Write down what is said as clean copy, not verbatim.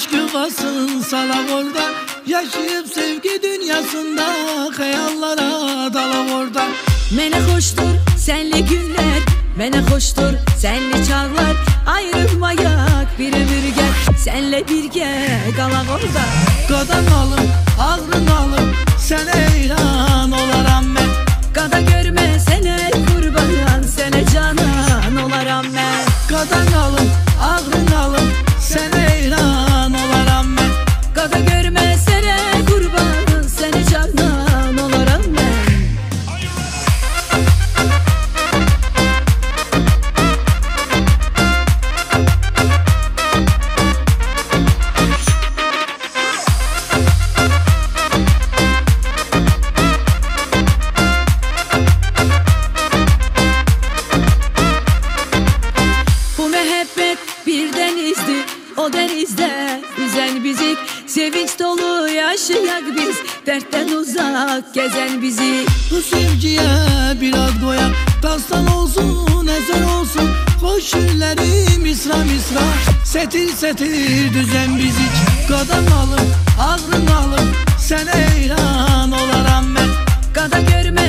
aşk yuvasın salak orada. Yaşayıp sevgi dünyasında hayallara dalak orada. Mene hoştur senli günler, mene hoştur senli çağlar. Ayrılmayak bir ömür gel, senle birge kalak orada. Qadan alım, ağrın alım, sənə eyran olaram mən. Qada görmə sənə qurban, sənə canan olaram mən. Qadan alım, ağrın alım, sənə eyran olaram mən. Qada görmə sənə qurban, sənə canan olaram mən. Bir denizdi, o denizde yüzen bizi. Sevinç dolu yaşayak biz, dertten uzak gezen bizi. Bu sevgiye bir ad koyak, dastan olsun, eser olsun. Hoş şiirleri misra misra, setil setil düzen bizi. Qadan alım, ağrın alım, sənə eyran olaram mən. Qada görmə